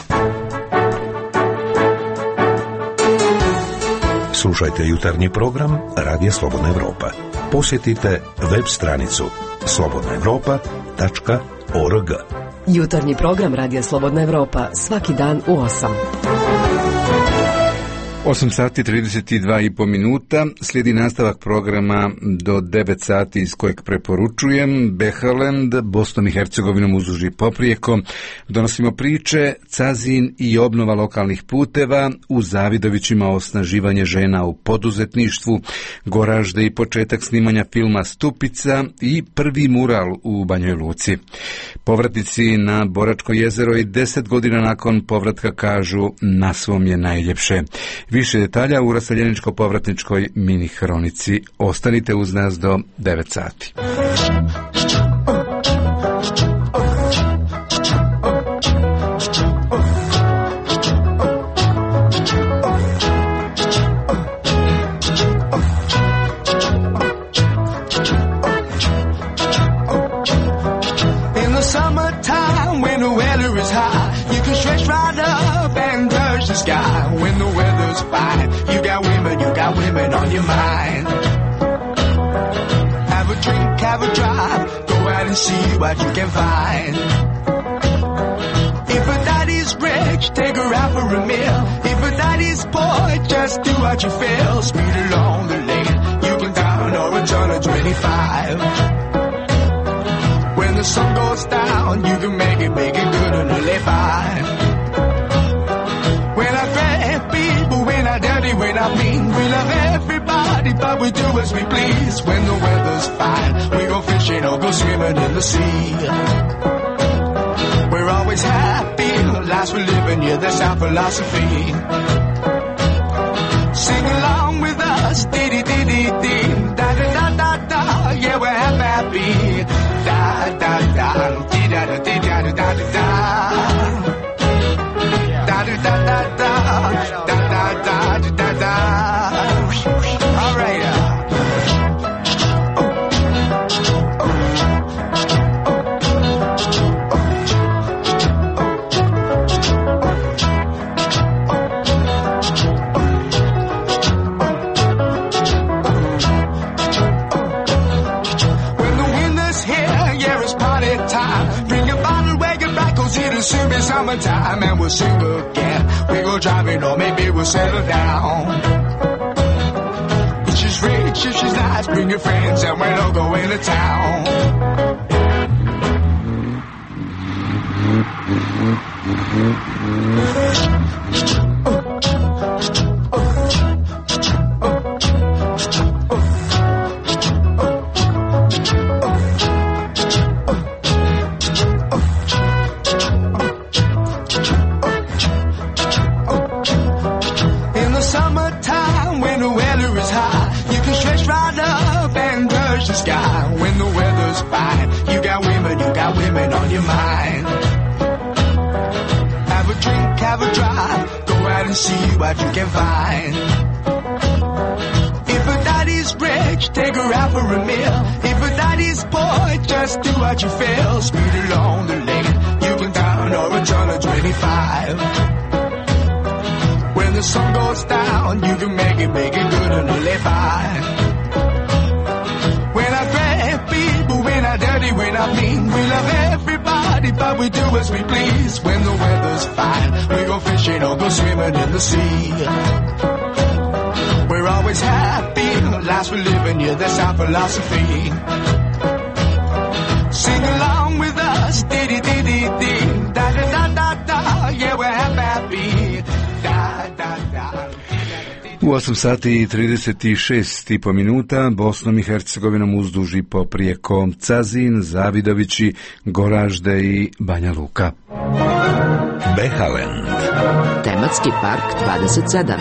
Speaker 2: Slušajte jutarnji program Radija Slobodna Evropa. Posjetite web stranicu slobodnaevropa.org.
Speaker 6: Jutarnji program Radija Slobodna Evropa svaki dan u 8.
Speaker 1: 8 sati 32,5 minuta, slijedi nastavak programa do 9 sati iz kojeg preporučujem Behaland, Bosnom i Hercegovinom uzduž i poprijeko. Donosimo priče, Cazin i obnova lokalnih puteva, u Zavidovićima osnaživanje žena u poduzetništvu, Goražde i početak snimanja filma Stupica i prvi mural u Banjoj Luci. Povratnici na Boračko jezero i 10 godina nakon povratka kažu na svom je najljepše. Više detalja u raseljeničko-povratničkoj mini hronici. Ostanite uz nas do 9 sati.
Speaker 7: When the weather's fine, you got women on your mind. Have a drink, have a drive, go out and see what you can find. If a daddy's rich, take her out for a meal. If a daddy's poor, just do what you feel. Speed along the lane, you can down or a turn of 25. When the sun goes down, you can make it good and live by. Dirty when I mean we love everybody, but we do as we please. When the weather's fine, we go fishing or go swimming in the sea. We're always happy, the lives we're living, yeah, that's our philosophy. Sing along with us, dee-dee-dee-dee-dee, da-da-da-da-da, yeah, we're happy, da-da-da, dee-da-da-dee-da-da-da-da, da-da-da-da-da, da-da-da-da-da. All right. When the winter's here, yeah, it's party time. Bring a bottle, wake it back, 'cause it'll soon be summertime, and we'll sing again. We go driving, or maybe we'll settle down. If she's rich, if she's nice, bring your friends, and we'll all go into town. When the got women on your mind. Have a drink, have a drive, go out and see what you can find. If a daddy's rich, take her out for a meal. If a daddy's poor, just do what you feel. Speed along the lane, you can down or $1.25. When the sun goes down, you can make it good and live by. When I grab people, when I dirty, when I mean, we love everybody, but we do as we please. When the weather's fine, we go fishing or go swimming in the sea. We're always happy, the lives we live in, yeah, that's our philosophy. Sing along with us, dee-dee-dee-dee-dee, da-da-da-da-da, yeah, we're happy, da-da-da.
Speaker 1: U 8 sati i 36,5 minuta Bosnom i Hercegovinom uzduži poprijeko Cazin, Zavidovići, Goražde i Banja Luka.
Speaker 2: Behalend.
Speaker 4: Tematski park 27.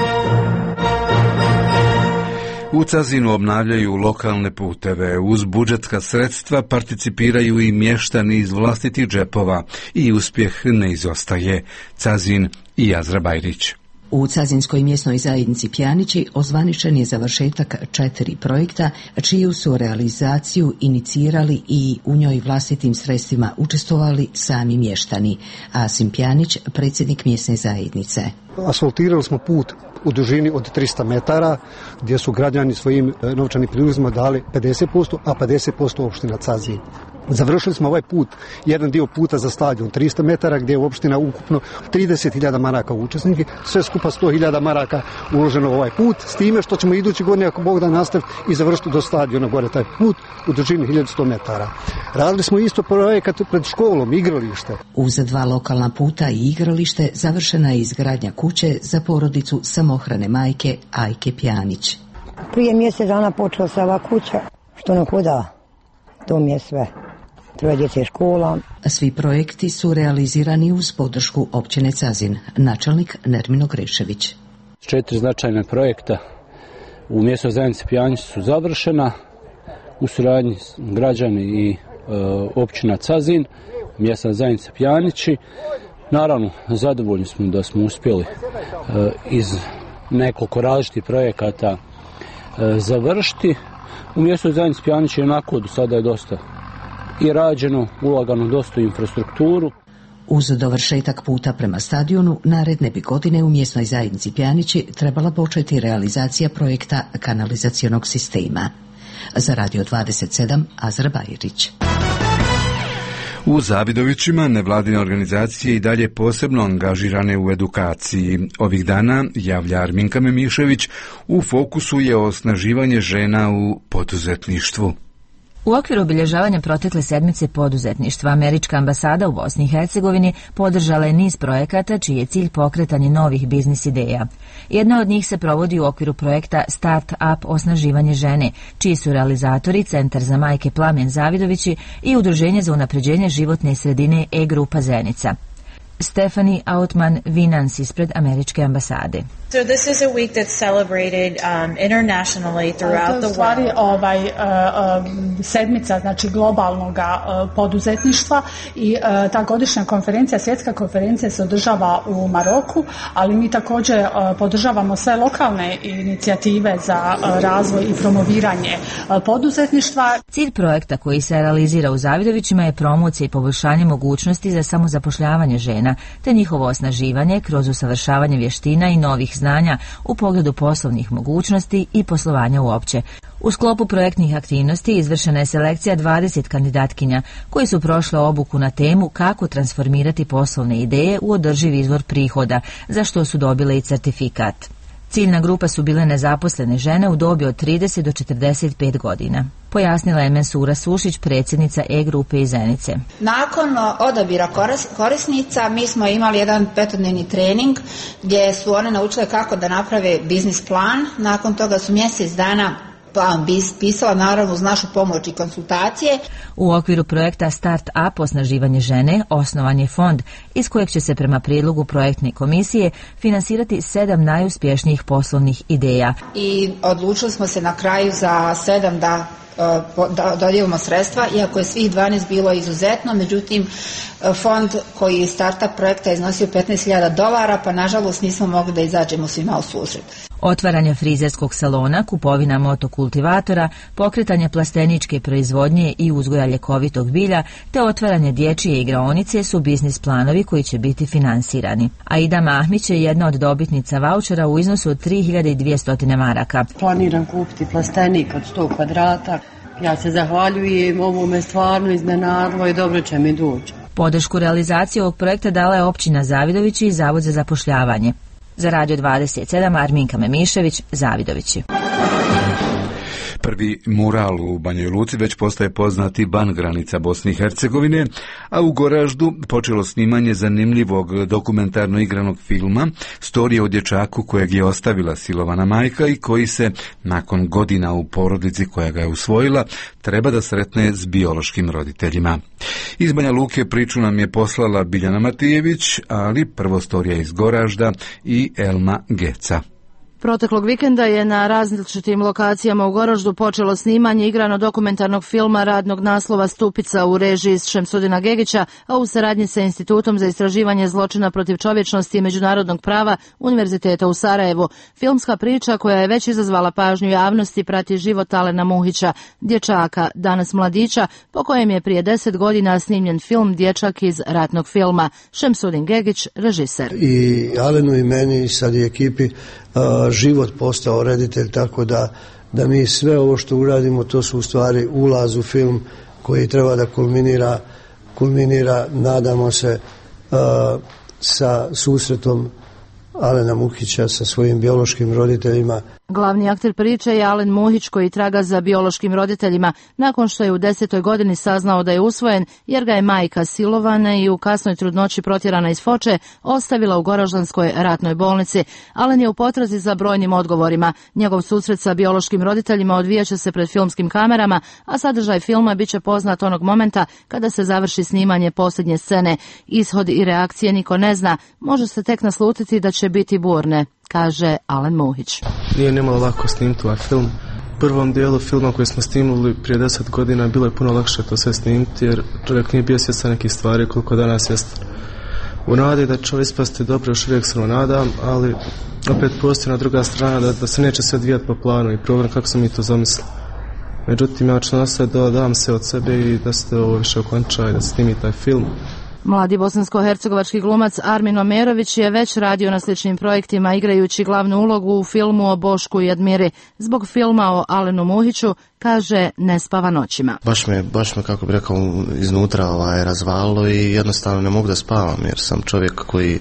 Speaker 1: U Cazinu obnavljaju lokalne puteve. Uz budžetska sredstva participiraju i mještani iz vlastitih džepova i uspjeh ne izostaje. Cazin i Azra Bajrić.
Speaker 8: U Cazinskoj mjesnoj zajednici Pjanići ozvaničen je završetak 4 projekta, čiju su realizaciju inicirali i u njoj vlastitim sredstvima učestvovali sami mještani. Asim Pjanić, predsjednik mjesne zajednice.
Speaker 9: Asfaltirali smo put u dužini od 300 metara, gdje su građani svojim novčanim prilozima dali 50%, a 50% opština Cazin. Završili smo ovaj put, jedan dio puta za stadion 300 metara, gdje je opština ukupno 30.000 maraka učesnike, sve skupa 100.000 maraka uloženo u ovaj put, s time što ćemo idući godine, ako Bog da, nastaviti i završiti do stadiona gore taj put u dužini 1100 metara. Radili smo isto projekat pred školom, igralište.
Speaker 8: Uz 2 lokalna puta i igralište završena je izgradnja kuće za porodicu samohrane majke Ajke Pjanić.
Speaker 23: Prije mjesec dana počela se ova kuća, što nakuda, to mi je sve. 3 djece škola.
Speaker 8: Svi projekti su realizirani uz podršku općine Cazin. Načelnik Nermino Grešević.
Speaker 24: 4 značajna projekta u mjesnoj zajednici Pjanići su završena u suradnji s građani i općina Cazin, mjesna zajednica Pjanići. Naravno, zadovoljni smo da smo uspjeli iz nekoliko različitih projekata završiti. U mjesnoj zajednici Pjanići onako do sada je dosta i rađeno, ulagano dosta u infrastrukturu.
Speaker 8: Uz dovršetak puta prema stadionu, naredne bi godine u mjesnoj zajednici Pjanići trebala početi realizacija projekta kanalizacionog sistema. Za Radio 27, Azra Bajrić.
Speaker 1: U Zavidovićima nevladine organizacije i dalje posebno angažirane u edukaciji. Ovih dana, javlja Arminka Memišević, u fokusu je osnaživanje žena u poduzetništvu.
Speaker 25: U okviru obilježavanja protekle sedmice poduzetništva, Američka ambasada u Bosni i Hercegovini podržala je niz projekata čiji je cilj pokretanje novih biznis ideja. Jedna od njih se provodi u okviru projekta Start Up osnaživanje žene, čiji su realizatori Centar za majke Plamen Zavidovići i Udruženje za unapređenje životne sredine E-grupa Zenica. Stephanie Outman-Winans ispred Američke ambasade.
Speaker 26: So this is a week that's celebrated internationally throughout the world.
Speaker 27: Sedmica, znači globalnog poduzetništva i ta godišnja konferencija, svjetska konferencija se održava u Maroku, ali mi također podržavamo sve lokalne inicijative za razvoj i promoviranje poduzetništva.
Speaker 25: Cilj projekta koji se realizira u Zavidovićima je promocija i poboljšanje mogućnosti za samozapošljavanje žena, te njihovo osnaživanje kroz usavršavanje vještina i novih znanja u pogledu poslovnih mogućnosti i poslovanja uopće. U sklopu projektnih aktivnosti izvršena je selekcija 20 kandidatkinja koji su prošle obuku na temu kako transformirati poslovne ideje u održiv izvor prihoda, za što su dobile i certifikat. Ciljna grupa su bile nezaposlene žene u dobi od 30 do 45 godina. Pojasnila je Mensura Sušić, predsjednica E-grupe iz Zenice.
Speaker 28: Nakon odabira korisnica mi smo imali jedan 5-dnevni trening gdje su one naučile kako da naprave biznis plan. Nakon toga su mjesec dana plan pisala, naravno uz našu pomoć i konsultacije.
Speaker 25: U okviru projekta Start Up osnaživanje žene osnovan je fond iz kojeg će se prema prijedlogu projektne komisije finansirati 7 najuspješnijih poslovnih ideja.
Speaker 28: I odlučili smo se na kraju za 7 da dodijelimo sredstva, iako je svih 12 bilo izuzetno, međutim fond koji starta projekta iznosio $15,000, pa nažalost nismo mogli da izađemo svima u susret.
Speaker 25: Otvaranje frizerskog salona, kupovina motokultivatora, pokretanje plasteničke proizvodnje i uzgoja ljekovitog bilja, te otvaranje dječje igraonice su biznis planovi koji će biti finansirani. Aida Mahmić je jedna od dobitnica vaučera u iznosu od 3200 maraka.
Speaker 11: Planiram kupiti plastenik od 100 kvadrata. Ja se zahvaljujem, ovo me stvarno iznenadilo i dobro će mi doći.
Speaker 25: Podršku realizaciji ovog projekta dala je općina Zavidovići i Zavod za zapošljavanje. Za Radio 27 Arminka Memišević, Zavidovići.
Speaker 1: Prvi mural u Banjoj Luci već postaje poznati van granica Bosne i Hercegovine, a u Goraždu počelo snimanje zanimljivog dokumentarno igranog filma Storija o dječaku kojeg je ostavila silovana majka i koji se, nakon godina u porodici koja ga je usvojila, treba da sretne s biološkim roditeljima. Iz Banja Luke priču nam je poslala Biljana Matijević, ali prvo storija iz Goražda i Elma Geca.
Speaker 12: Proteklog vikenda je na različitim lokacijama u Goraždu počelo snimanje igrano dokumentarnog filma radnog naslova Stupica u režiji Šemsudina Gegića, a u saradnji sa Institutom za istraživanje zločina protiv čovječnosti i međunarodnog prava Univerziteta u Sarajevu. Filmska priča koja je već izazvala pažnju javnosti prati život Alena Muhića, dječaka, danas mladića, po kojem je prije 10 godina snimljen film Dječak iz ratnog filma. Šemsudin Gegić, režiser.
Speaker 13: I Alenu i meni i sad i ekipi život postao reditelj, tako da mi sve ovo što uradimo, to su u stvari ulaz u film koji treba da kulminira, nadamo se, sa susretom Alena Muhića sa svojim biološkim roditeljima.
Speaker 12: Glavni akter priče je Alen Muhić koji traga za biološkim roditeljima nakon što je u 10. godini saznao da je usvojen jer ga je majka silovana i u kasnoj trudnoći protjerana iz Foče ostavila u Goraždanskoj ratnoj bolnici. Alen je u potrazi za brojnim odgovorima. Njegov susret sa biološkim roditeljima odvijaće se pred filmskim kamerama, a sadržaj filma bit će poznat onog momenta kada se završi snimanje posljednje scene. Ishod i reakcije niko ne zna, može se tek naslutiti da će biti burne, kaže Alen Muhić.
Speaker 14: Nije nimalo lako snimiti ovaj film. U prvom dijelu filma koji smo snimili prije 10 godina bilo je puno lakše to sve snimiti jer čovjek nije bio svjestan nekih stvari koliko danas jest. U nadi da će ispasti dobro, još uvijek se nadam, ali opet postoji na druga strana da se neće sve odvijati po planu i program kako sam mi to zamislili. Međutim, ja ću nastaviti da dam se od sebe i da se ovo više okonča i da snimi taj film.
Speaker 12: Mladi bosansko-hercegovački glumac Armin Omerović je već radio na sličnim projektima igrajući glavnu ulogu u filmu o Bošku i Admiri. Zbog filma o Alenu Muhiću, kaže, ne spava noćima.
Speaker 15: Baš me kako bi rekao, iznutra razvalilo i jednostavno ne mogu da spavam jer sam čovjek koji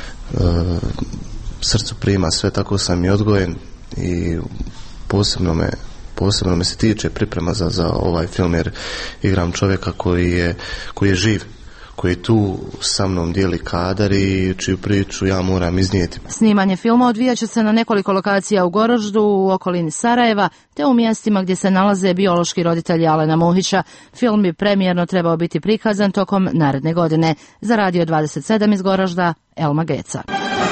Speaker 15: srcu prima sve, tako sam i odgojen i posebno me se tiče priprema za ovaj film jer igram čovjeka koji je živ, koji tu sa mnom dijeli kadar i čiju priču ja moram iznijeti.
Speaker 12: Snimanje filma odvijaće se na nekoliko lokacija u Goraždu, u okolini Sarajeva, te u mjestima gdje se nalaze biološki roditelji Alena Muhića. Film bi premijerno trebao biti prikazan tokom naredne godine. Za Radio 27 iz Goražda, Elma Geca.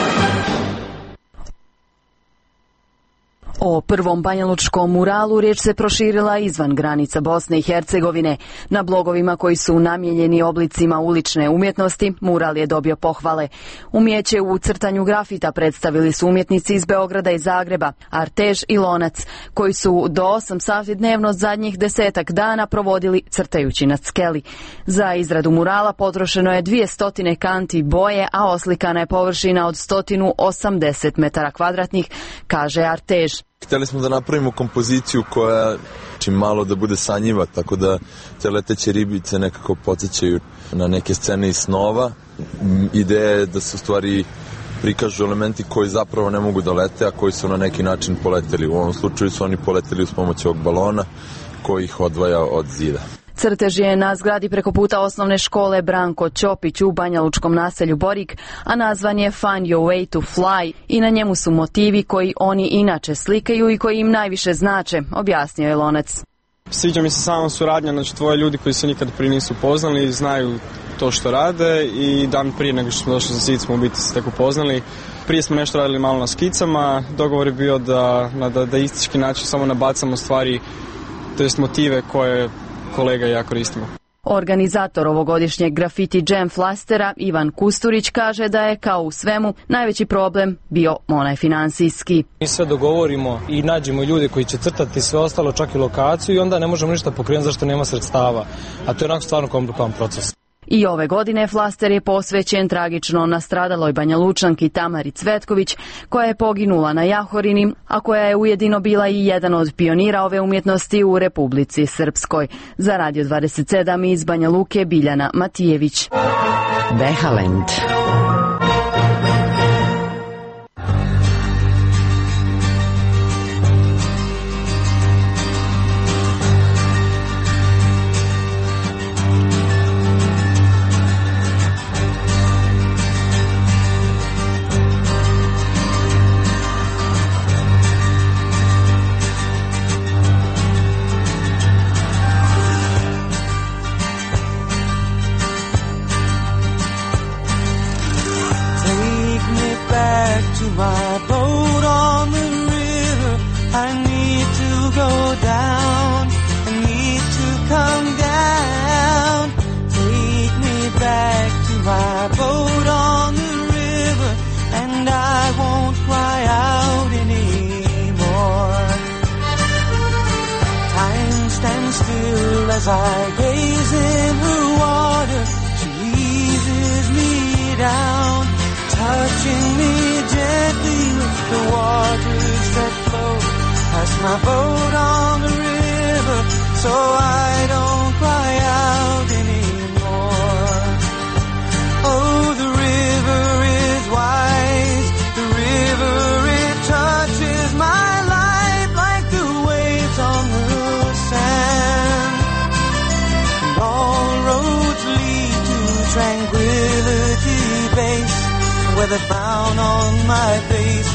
Speaker 17: O prvom banjalučkom muralu riječ se proširila izvan granica Bosne i Hercegovine. Na blogovima koji su namijenjeni oblicima ulične umjetnosti, mural je dobio pohvale. Umijeće u crtanju grafita predstavili su umjetnici iz Beograda i Zagreba, Artež i Lonac, koji su do 8 sati dnevno zadnjih 10 dana provodili crtajući na skeli. Za izradu murala potrošeno je 200 kanti boje, a oslikana je površina od 180 metara kvadratnih, kaže Artež.
Speaker 18: Htjeli smo da napravimo kompoziciju koja čim malo da bude sanjiva, tako da te leteće ribice nekako podsjećaju na neke scene iz snova. Ideja je da se u stvari prikažu elementi koji zapravo ne mogu da lete, a koji su na neki način poleteli. U ovom slučaju su oni poleteli uz pomoć ovog balona koji ih odvaja od zida.
Speaker 17: Crtež je na zgradi preko puta osnovne škole Branko Ćopić u banjalučkom naselju Borik, a nazvan je Find Your Way to Fly i na njemu su motivi koji oni inače slikaju i koji im najviše znače, objasnio je Lonac.
Speaker 19: Sviđa mi se sama suradnja, znači dvoje ljudi koji se nikad prije nisu upoznali, znaju to što rade i dan prije nego što smo došli za zid smo u biti se tek upoznali. Prije smo nešto radili malo na skicama, dogovor je bio da na daistički način samo nabacamo stvari to jest motive koje kolega i ja koristimo.
Speaker 17: Organizator ovogodišnjeg Graffiti Jam Flastera Ivan Kusturić kaže da je, kao u svemu, najveći problem bio onaj finansijski.
Speaker 3: Mi sve dogovorimo i nađemo ljude koji će crtati sve ostalo, čak i lokaciju, i onda ne možemo ništa pokrenuti zašto nema sredstava. A to je onako stvarno komplikovan proces.
Speaker 17: I ove godine Flaster je posvećen tragično nastradaloj Banjalučanki Tamari Cvetković, koja je poginula na Jahorini, a koja je ujedino bila i jedan od pionira ove umjetnosti u Republici Srpskoj. Za Radio 27 iz Banja Luke Biljana Matijević.
Speaker 4: Behalend.
Speaker 5: As I gaze in her water, she eases me down, touching me gently with the waters that flow past my boat on the river, so I don't cry out anymore. Oh, the river is wise, the river, it touches my life like the waves on the sand. All roads lead to Tranquility Base, where the frown on my face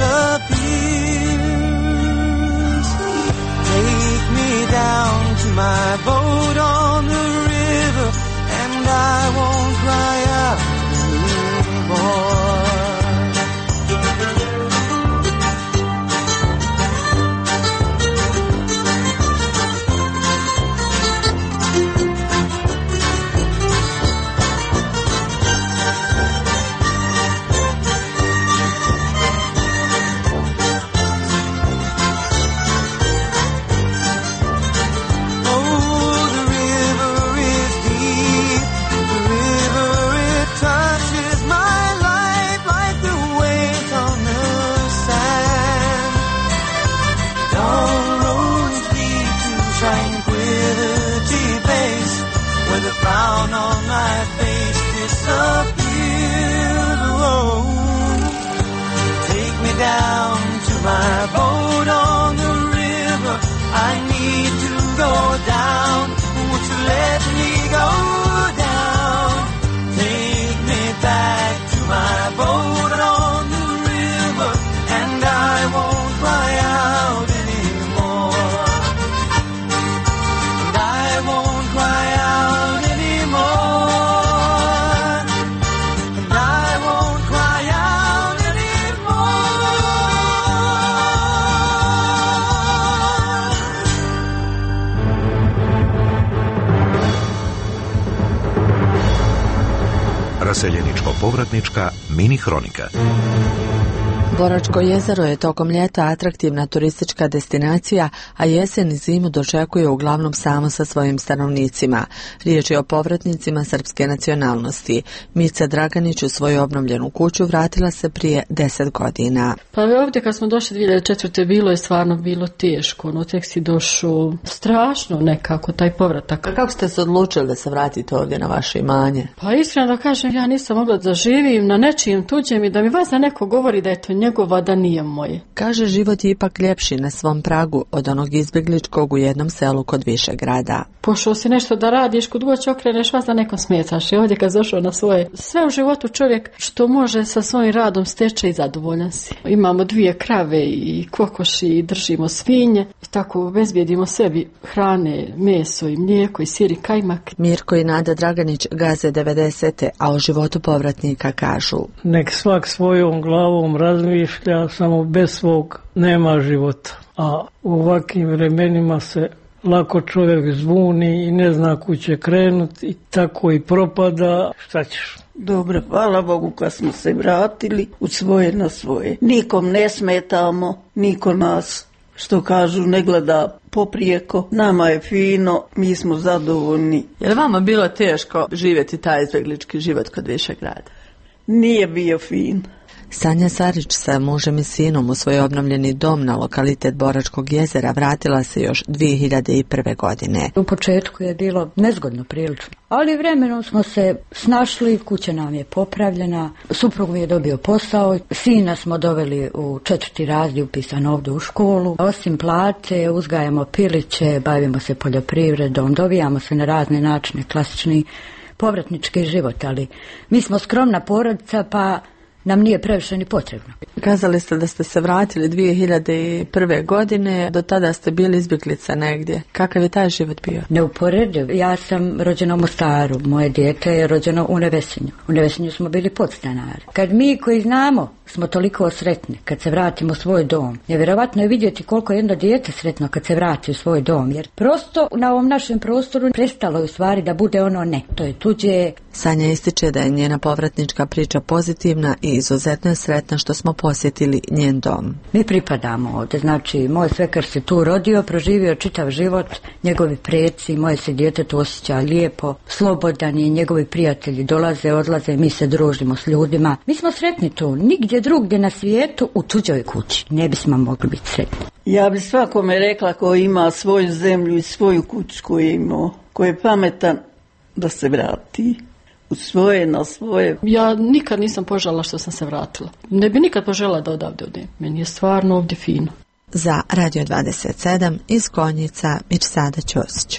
Speaker 5: disappears. Take me down to my boat on the river, and I won't cry out anymore. Frown on my face disappears. Oh, take me down to my boat on the river. I need to go down. Won't you let me go down? Take me back to my boat on the river, and I won't cry out anymore. And I won't cry out anymore.
Speaker 2: Raseljeničko-povratnička mini hronika.
Speaker 6: Boračko jezero je tokom ljeta atraktivna turistička destinacija, a jesen i zimu dočekuje uglavnom samo sa svojim stanovnicima. Riječ je o povratnicima srpske nacionalnosti. Mica Draganić u svoju obnovljenu kuću vratila se prije 10 godina.
Speaker 27: Pa ovdje kad smo došli 2004. bilo je stvarno bilo teško. Tek si došao strašno nekako taj povratak.
Speaker 6: A kako ste se odlučili da se vratite ovdje na vaše imanje?
Speaker 27: Pa iskreno da kažem, ja nisam mogla da živim na nečijem tuđem i da mi vazda neko govori da je to njegova, da nije moje.
Speaker 6: Kaže, život je ipak ljepši na svom pragu od onog izbjegličkog u jednom selu kod Višegrada.
Speaker 27: Pošao si nešto da radiš, kod god će okreneš, vas da nekom smetaš. I ovdje kad došao na svoje, sve u životu čovjek što može sa svojim radom steče i zadovoljan si. Imamo 2 krave i kokoši i držimo svinje i tako obezbijedimo sebi hrane, meso i mlijeko i sir i kajmak.
Speaker 6: Mirko i Nada Draganić gaze 90. a o životu povratnika kažu:
Speaker 10: nek svak svojom glavom razmišlja, samo bez svog nema života. A u ovakvim vremenima se lako čovjek zvuni i ne zna kud će krenuti i tako i propada. Šta ćeš?
Speaker 7: Dobro, hvala Bogu kad smo se vratili u svoje na svoje. Nikom ne smetamo, niko nas, što kažu, ne gleda poprijeko. Nama je fino, mi smo zadovoljni.
Speaker 6: Je li vama bilo teško živjeti taj izbjeglički život kod Višegrada?
Speaker 7: Nije bio fin.
Speaker 6: Sanja Sarić sa mužem i sinom u svoj obnovljeni dom na lokalitet Boračkog jezera vratila se još 2001. godine.
Speaker 9: U početku je bilo nezgodno prilično, ali vremenom smo se snašli, kuća nam je popravljena, suprug mi je dobio posao, sina smo doveli u 4. razred, upisan ovdje u školu. Osim plate, uzgajamo piliće, bavimo se poljoprivredom, dovijamo se na razne načine, klasični povratnički život, ali mi smo skromna porodica pa nam nije previše ni potrebno.
Speaker 6: Kazali ste da ste se vratili 2001. godine, do tada ste bili izbjeglica negdje. Kakav je taj život bio?
Speaker 9: Neuporediv. Ja sam rođena u Mostaru, moje dijete je rođeno u Nevesinju. U Nevesinju smo bili podstanari. Kad mi koji znamo smo toliko sretni kad se vratimo u svoj dom, nevjerovatno je vidjeti koliko je jedno dijete sretno kad se vrati u svoj dom, jer prosto na ovom našem prostoru prestalo je u stvari da bude ono ne, to je tuđe.
Speaker 6: Sanja ističe da je njena povratnička priča pozitivna i izuzetno je sretna što smo posjetili njen dom.
Speaker 9: Mi pripadamo ovdje, znači moj svekar se tu rodio, proživio čitav život, njegovi preci, moje se dijete tu osjeća lijepo, slobodan je, njegovi prijatelji dolaze, odlaze, mi se družimo s ljudima. Mi smo sretni tu, nigdje drugdje na svijetu u tuđoj kući ne bismo mogli biti sretni.
Speaker 7: Ja bi svakome rekla ko ima svoju zemlju i svoju kuću koju je imao, ko je pametan da se vrati u svoje, na svoje.
Speaker 16: Ja nikad nisam požela što sam se vratila. Ne bi nikad požela da odavde odem. Meni je stvarno ovdje fino.
Speaker 6: Za Radio 27 iz Konjica, Mirsada Ćosić.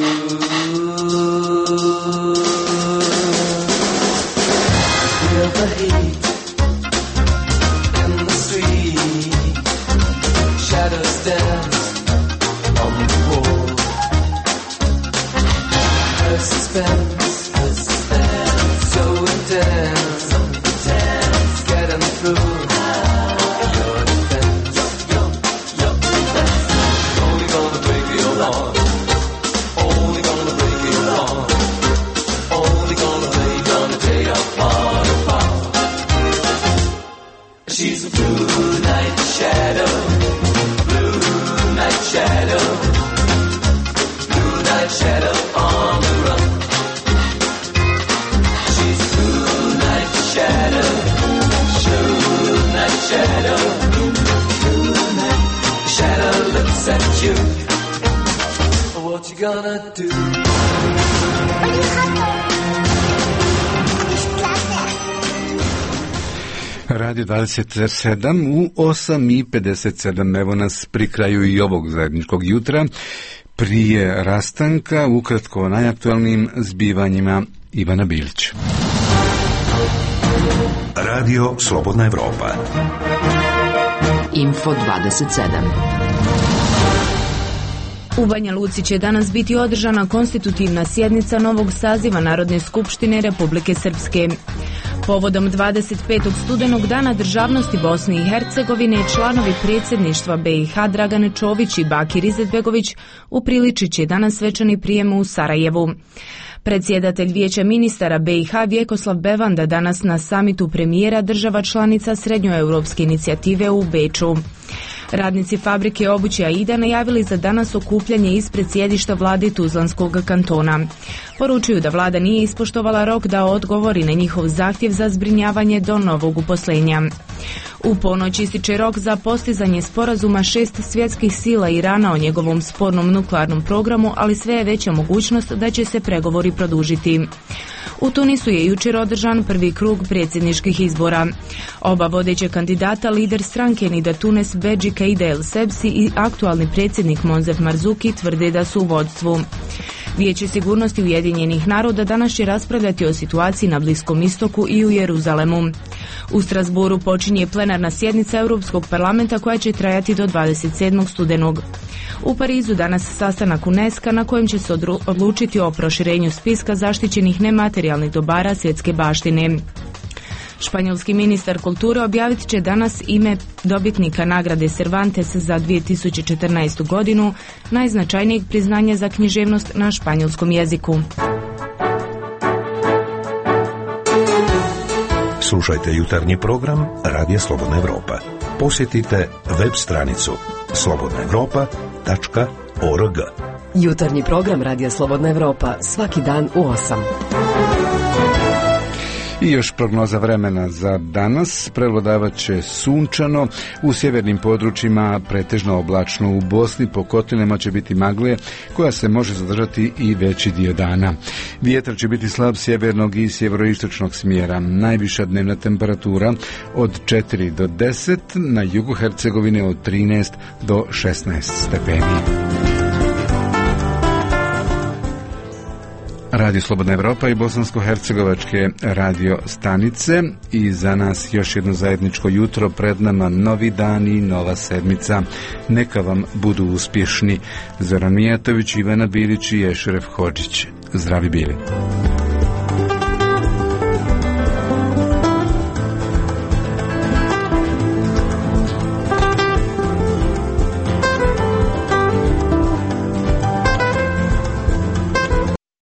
Speaker 5: Feel the heat in the street. Shadows dance on the wall. Her suspense, so intense, getting through your defense. Only gonna break your heart. Only gonna break your heart. Only gonna tear your heart apart. She's a blue night shadow. Blue night shadow. Blue night shadow on the run. She's a blue night shadow. Blue night shadow. Blue night shadow looks at you. What you gonna do?
Speaker 1: Radio 27 u 8:57. Evo nas pri kraju i ovog zajedničkog jutra. Prije rastanka, ukratko o najaktualnijim zbivanjima Ivana Bilić.
Speaker 2: Radio Slobodna Evropa.
Speaker 4: Info 27. U Banja Luci će danas biti održana konstitutivna sjednica novog saziva Narodne skupštine Republike Srpske. Povodom 25. studenog dana državnosti Bosne i Hercegovine, članovi predsjedništva BiH Dragane Čović i Bakir Izetbegović upriličit će danas svečani prijem u Sarajevu. Predsjedatelj Vijeća ministara BiH Vjekoslav Bevanda danas na samitu premijera država članica Srednjoeuropske inicijative u Beču. Radnici fabrike obuće Aida najavili za danas okupljanje ispred sjedišta vlade Tuzlanskog kantona. Poručuju da vlada nije ispoštovala rok da odgovori na njihov zahtjev za zbrinjavanje do novog uposlenja. U ponoć ističe rok za postizanje sporazuma 6 svjetskih sila Irana o njegovom spornom nuklearnom programu, ali sve je veća mogućnost da će se pregovori produžiti. U Tunisu je jučer održan prvi krug predsjedničkih izbora. Oba vodeće kandidata, lider stranke Nida Tunes Bedži Kaide El Sebsi i aktualni predsjednik Monzef Marzuki, tvrde da su u vodstvu. Vijeće sigurnosti Ujedinjenih naroda danas će raspravljati o situaciji na Bliskom istoku i u Jeruzalemu. U Strasburu počinje plenarna sjednica Europskog parlamenta koja će trajati do 27. studenog. U Parizu danas sastanak UNESCO na kojem će se odlučiti o proširenju spiska zaštićenih nematerijalnih dobara svjetske baštine. Španjolski ministar kulture objavit će danas ime dobitnika nagrade Cervantes za 2014. godinu, najznačajnijeg priznanja za književnost na španjolskom jeziku.
Speaker 2: Slušajte jutarnji program Radija Slobodna Evropa. Posjetite web stranicu slobodnaevropa.org.
Speaker 8: Jutarnji program Radija Slobodna Evropa svaki dan u 8.
Speaker 1: I još prognoza vremena za danas. Prevladavat će sunčano, u sjevernim područjima pretežno oblačno, u Bosni po kotlinama će biti magle koja se može zadržati i veći dio dana. Vjetar će biti slab sjevernog i sjeveroistočnog smjera. Najviša dnevna temperatura od 4 do 10, na jugu Hercegovine od 13 do 16 stepeni. Radio Slobodna Evropa i bosansko-hercegovačke radio stanice i za nas još jedno zajedničko jutro, pred nama novi dan i nova sedmica. Neka vam budu uspješni. Zoran Mijatović, Ivana Bilić i Ešref Hodžić. Zdravi bili.